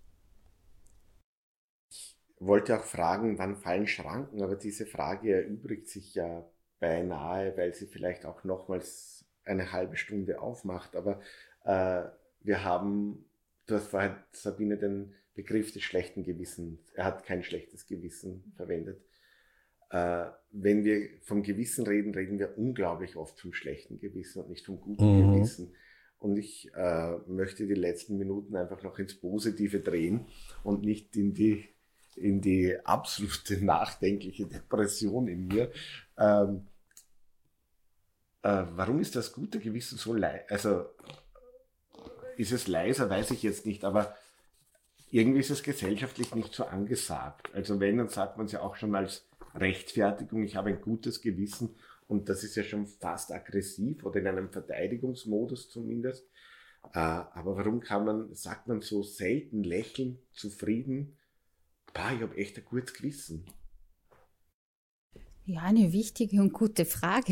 Ich wollte auch fragen, wann fallen Schranken, aber diese Frage erübrigt sich ja beinahe, weil sie vielleicht auch nochmals eine halbe Stunde aufmacht. Aber wir haben, du hast vorhin, Sabine, den Begriff des schlechten Gewissens, er hat kein schlechtes Gewissen verwendet. Wenn wir vom Gewissen reden, reden wir unglaublich oft vom schlechten Gewissen und nicht vom guten Gewissen. Und ich möchte die letzten Minuten einfach noch ins Positive drehen und nicht in die absolute nachdenkliche Depression in mir. Warum ist das gute Gewissen so leise? Also ist es leiser, weiß ich jetzt nicht, aber irgendwie ist es gesellschaftlich nicht so angesagt. Also wenn, dann sagt man es ja auch schon als Rechtfertigung, ich habe ein gutes Gewissen, und das ist ja schon fast aggressiv oder in einem Verteidigungsmodus zumindest. Aber warum sagt man so selten lächeln, zufrieden, ich habe echt ein gutes Gewissen? Ja, eine wichtige und gute Frage.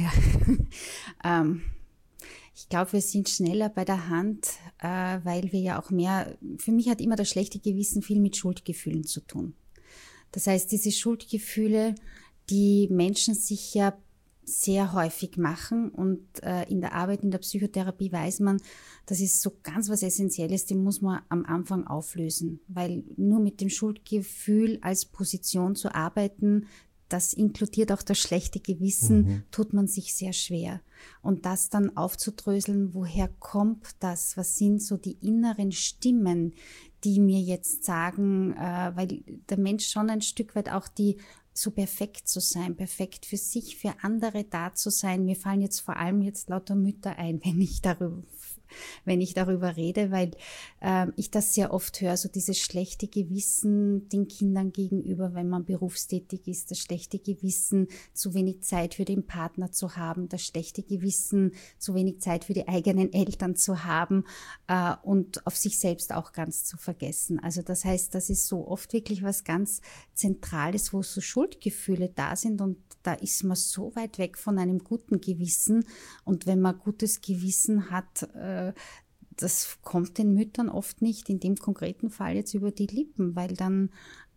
Ich glaube, wir sind schneller bei der Hand, weil wir ja auch für mich hat immer das schlechte Gewissen viel mit Schuldgefühlen zu tun. Das heißt, diese Schuldgefühle, die Menschen sich ja sehr häufig machen, und in der Arbeit, in der Psychotherapie weiß man, das ist so ganz was Essentielles, den muss man am Anfang auflösen, weil nur mit dem Schuldgefühl als Position zu arbeiten, das inkludiert auch das schlechte Gewissen, tut man sich sehr schwer. Und das dann aufzudröseln, woher kommt das? Was sind so die inneren Stimmen, die mir jetzt sagen, weil der Mensch schon ein Stück weit auch so perfekt zu sein, perfekt für sich, für andere da zu sein. Mir fallen jetzt vor allem jetzt lauter Mütter ein, wenn ich darüber rede, weil ich das sehr oft höre, so dieses schlechte Gewissen den Kindern gegenüber, wenn man berufstätig ist, das schlechte Gewissen, zu wenig Zeit für den Partner zu haben, das schlechte Gewissen, zu wenig Zeit für die eigenen Eltern zu haben und auf sich selbst auch ganz zu vergessen. Also das heißt, das ist so oft wirklich was ganz Zentrales, wo so Schuldgefühle da sind und da ist man so weit weg von einem guten Gewissen und wenn man gutes Gewissen hat, das kommt den Müttern oft nicht, in dem konkreten Fall jetzt über die Lippen, weil dann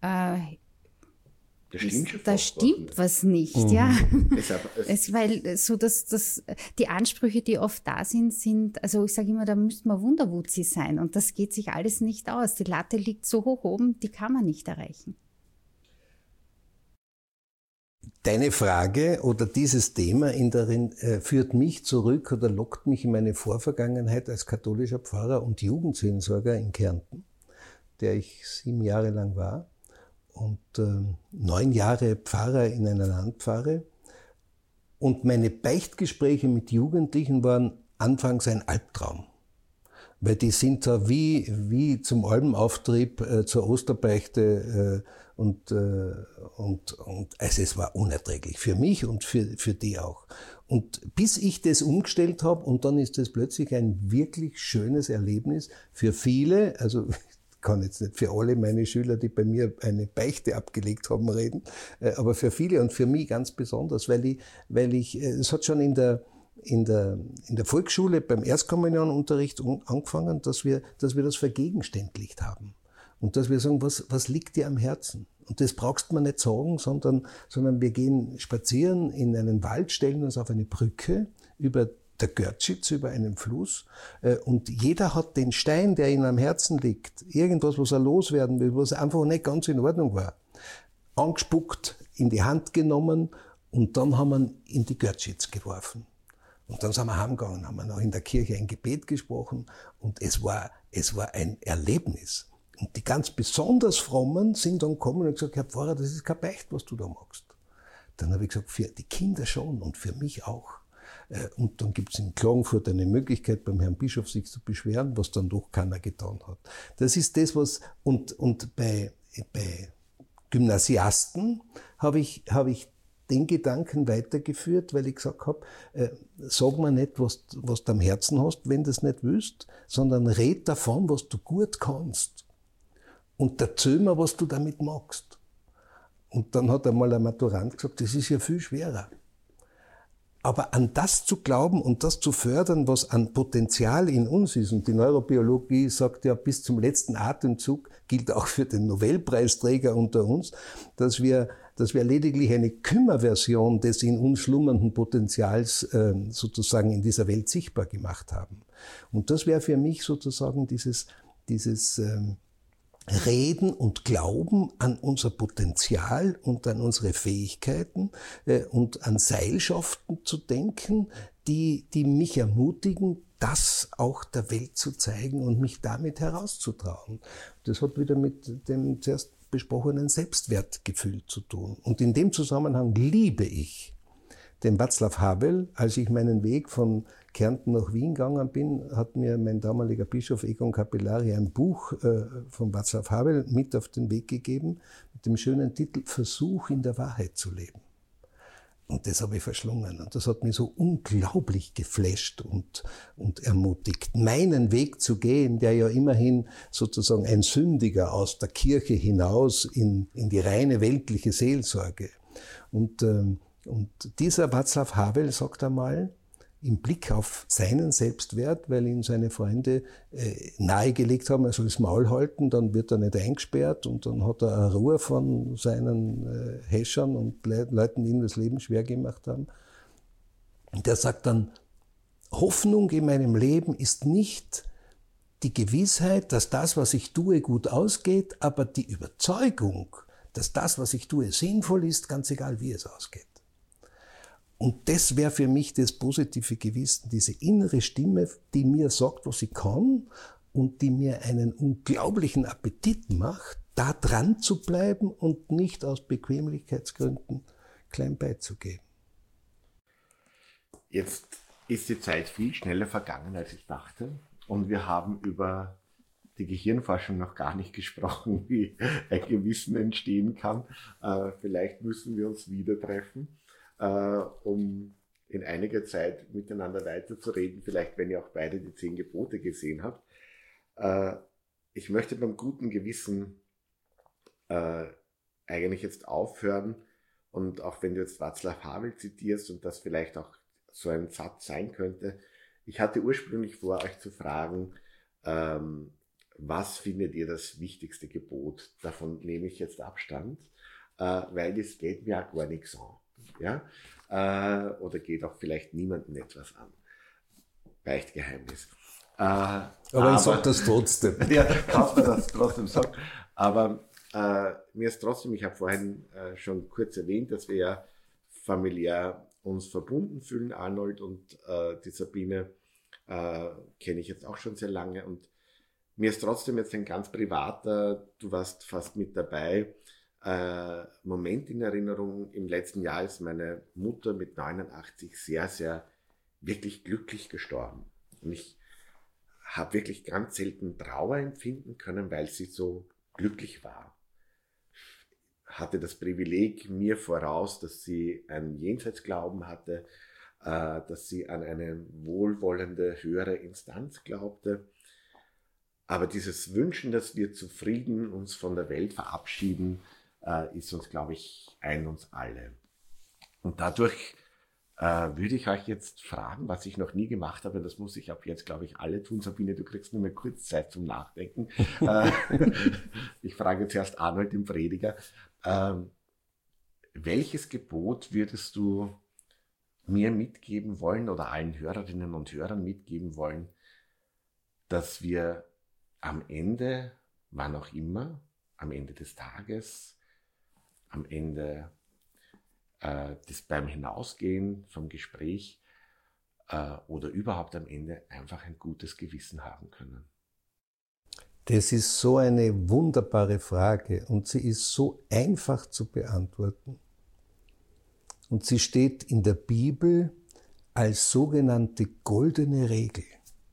da stimmt was nicht, ja. Weil so die Ansprüche, die oft da sind, also ich sage immer, da müsste man Wunderwutzi sein und das geht sich alles nicht aus. Die Latte liegt so hoch oben, die kann man nicht erreichen. Deine Frage oder dieses Thema führt mich zurück oder lockt mich in meine Vorvergangenheit als katholischer Pfarrer und Jugendseelsorger in Kärnten, der ich 7 Jahre lang war und 9 Jahre Pfarrer in einer Landpfarre. Und meine Beichtgespräche mit Jugendlichen waren anfangs ein Albtraum. Weil die sind da wie zum Albenauftrieb zur Osterbeichte und also es war unerträglich für mich und für die auch. Und bis ich das umgestellt habe und dann ist das plötzlich ein wirklich schönes Erlebnis für viele, also ich kann jetzt nicht für alle meine Schüler, die bei mir eine Beichte abgelegt haben, reden, aber für viele und für mich ganz besonders, weil es hat schon in der Volksschule beim Erstkommunionunterricht angefangen, dass wir das vergegenständlicht haben. Und dass wir sagen, was liegt dir am Herzen? Und das brauchst man nicht sagen, sondern wir gehen spazieren in einen Wald, stellen uns auf eine Brücke über der Görtschitz, über einen Fluss, und jeder hat den Stein, der ihm am Herzen liegt, irgendwas, was er loswerden will, was einfach nicht ganz in Ordnung war, angespuckt, in die Hand genommen und dann haben wir ihn in die Görtschitz geworfen. Und dann sind wir heimgegangen, haben wir noch in der Kirche ein Gebet gesprochen und es war ein Erlebnis. Und die ganz besonders Frommen sind dann gekommen und gesagt, Herr Pfarrer, das ist kein Beicht, was du da machst. Dann habe ich gesagt, für die Kinder schon und für mich auch. Und dann gibt es in Klagenfurt eine Möglichkeit, beim Herrn Bischof sich zu beschweren, was dann doch keiner getan hat. Das ist das, was, und bei Gymnasiasten habe ich den Gedanken weitergeführt, weil ich gesagt habe, sag mir nicht, was du am Herzen hast, wenn du es nicht willst, sondern red davon, was du gut kannst. Und erzähl mir, was du damit magst. Und dann hat einmal ein Maturant gesagt, das ist ja viel schwerer. Aber an das zu glauben und das zu fördern, was an Potenzial in uns ist, und die Neurobiologie sagt ja, bis zum letzten Atemzug, gilt auch für den Nobelpreisträger unter uns, dass wir lediglich eine Kümmerversion des in uns schlummernden Potenzials sozusagen in dieser Welt sichtbar gemacht haben. Und das wäre für mich sozusagen dieses Reden und Glauben an unser Potenzial und an unsere Fähigkeiten und an Seilschaften zu denken, die mich ermutigen, das auch der Welt zu zeigen und mich damit herauszutrauen. Das hat wieder mit dem zuerst besprochenen Selbstwertgefühl zu tun. Und in dem Zusammenhang liebe ich den Václav Havel. Als ich meinen Weg von Kärnten nach Wien gegangen bin, hat mir mein damaliger Bischof Egon Capellari ein Buch von Václav Havel mit auf den Weg gegeben, mit dem schönen Titel Versuch in der Wahrheit zu leben. Und das habe ich verschlungen. Und das hat mich so unglaublich geflasht und ermutigt, meinen Weg zu gehen, der ja immerhin sozusagen ein Sündiger aus der Kirche hinaus in die reine weltliche Seelsorge. Und dieser Václav Havel sagt einmal, im Blick auf seinen Selbstwert, weil ihm seine Freunde nahegelegt haben, er soll das Maul halten, dann wird er nicht eingesperrt und dann hat er eine Ruhe von seinen Häschern und Leuten, die ihm das Leben schwer gemacht haben. Und er sagt dann, Hoffnung in meinem Leben ist nicht die Gewissheit, dass das, was ich tue, gut ausgeht, aber die Überzeugung, dass das, was ich tue, sinnvoll ist, ganz egal, wie es ausgeht. Und das wäre für mich das positive Gewissen, diese innere Stimme, die mir sagt, was ich kann und die mir einen unglaublichen Appetit macht, da dran zu bleiben und nicht aus Bequemlichkeitsgründen klein beizugeben. Jetzt ist die Zeit viel schneller vergangen, als ich dachte. Und wir haben über die Gehirnforschung noch gar nicht gesprochen, wie ein Gewissen entstehen kann. Vielleicht müssen wir uns wieder treffen, um in einiger Zeit miteinander weiterzureden. Vielleicht, wenn ihr auch beide die 10 Gebote gesehen habt. Ich möchte beim guten Gewissen eigentlich jetzt aufhören. Und auch wenn du jetzt Václav Havel zitierst und das vielleicht auch so ein Satz sein könnte. Ich hatte ursprünglich vor, euch zu fragen, was findet ihr das wichtigste Gebot? Davon nehme ich jetzt Abstand, weil das geht mir auch gar nichts an. Ja? Oder geht auch vielleicht niemandem etwas an. Beichtgeheimnis. Aber ich sage das trotzdem. Ja, kannst du das trotzdem sagen. Aber mir ist trotzdem, ich habe vorhin schon kurz erwähnt, dass wir ja familiär uns verbunden fühlen, Arnold und die Sabine kenne ich jetzt auch schon sehr lange und mir ist trotzdem jetzt ein ganz privater, du warst fast mit dabei, Moment in Erinnerung. Im letzten Jahr ist meine Mutter mit 89 sehr, sehr wirklich glücklich gestorben und ich habe wirklich ganz selten Trauer empfinden können, weil sie so glücklich war. Hatte das Privileg mir voraus, dass sie einen Jenseitsglauben hatte, dass sie an eine wohlwollende, höhere Instanz glaubte. Aber dieses Wünschen, dass wir zufrieden uns von der Welt verabschieden, ist uns, glaube ich, uns alle. Und dadurch würde ich euch jetzt fragen, was ich noch nie gemacht habe, das muss ich ab jetzt, glaube ich, alle tun. Sabine, du kriegst nur mehr kurz Zeit zum Nachdenken. Ich frage zuerst Arnold, den Prediger. Welches Gebot würdest du mir mitgeben wollen oder allen Hörerinnen und Hörern mitgeben wollen, dass wir am Ende, wann auch immer, am Ende des Tages, am Ende beim Hinausgehen vom Gespräch oder überhaupt am Ende einfach ein gutes Gewissen haben können? Das ist so eine wunderbare Frage und sie ist so einfach zu beantworten. Und sie steht in der Bibel als sogenannte goldene Regel.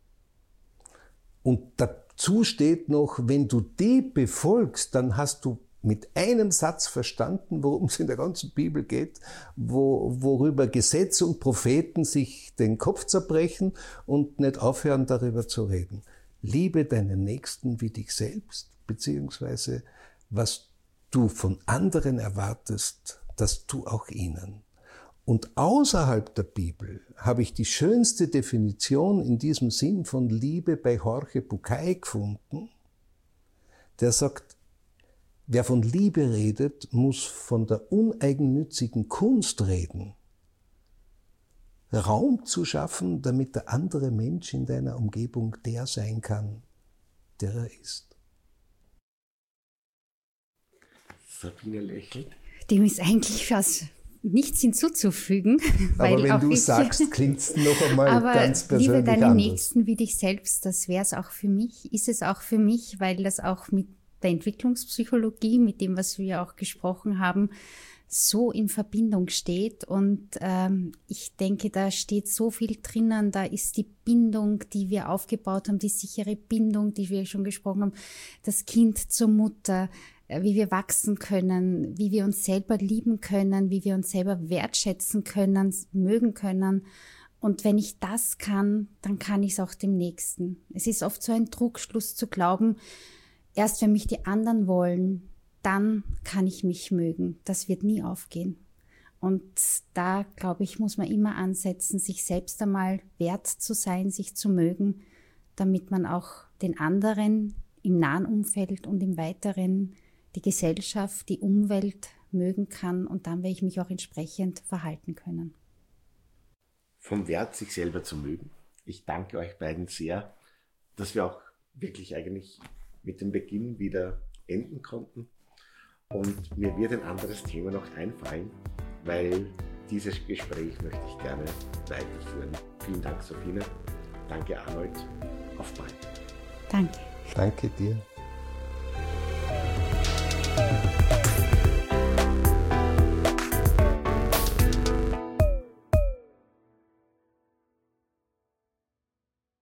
Und dazu steht noch, wenn du die befolgst, dann hast du mit einem Satz verstanden, worum es in der ganzen Bibel geht, worüber Gesetze und Propheten sich den Kopf zerbrechen und nicht aufhören, darüber zu reden. Liebe deinen Nächsten wie dich selbst, beziehungsweise was du von anderen erwartest, das tu auch ihnen. Und außerhalb der Bibel habe ich die schönste Definition in diesem Sinn von Liebe bei Jorge Bucay gefunden, der sagt, wer von Liebe redet, muss von der uneigennützigen Kunst reden, Raum zu schaffen, damit der andere Mensch in deiner Umgebung der sein kann, der er ist. Sabine lächelt. Dem ist eigentlich fast nichts hinzuzufügen. Aber wenn du sagst, klingt es noch einmal ganz persönlich liebe deinen anders. Nächsten wie dich selbst, das wäre es auch für mich, ist es auch für mich, weil das auch mit der Entwicklungspsychologie, mit dem, was wir auch gesprochen haben, so in Verbindung steht. Und ich denke, da steht so viel drinnen. Da ist die Bindung, die wir aufgebaut haben, die sichere Bindung, die wir schon gesprochen haben, das Kind zur Mutter, wie wir wachsen können, wie wir uns selber lieben können, wie wir uns selber wertschätzen können, mögen können. Und wenn ich das kann, dann kann ich es auch dem Nächsten. Es ist oft so ein Trugschluss zu glauben, erst wenn mich die anderen wollen, dann kann ich mich mögen. Das wird nie aufgehen. Und da, glaube ich, muss man immer ansetzen, sich selbst einmal wert zu sein, sich zu mögen, damit man auch den anderen im nahen Umfeld und im Weiteren die Gesellschaft, die Umwelt mögen kann. Und dann werde ich mich auch entsprechend verhalten können. Vom Wert, sich selber zu mögen. Ich danke euch beiden sehr, dass wir auch wirklich eigentlich mit dem Beginn wieder enden konnten. Und mir wird ein anderes Thema noch einfallen, weil dieses Gespräch möchte ich gerne weiterführen. Vielen Dank, Sabine. Danke, Arnold. Auf bald. Danke. Danke dir.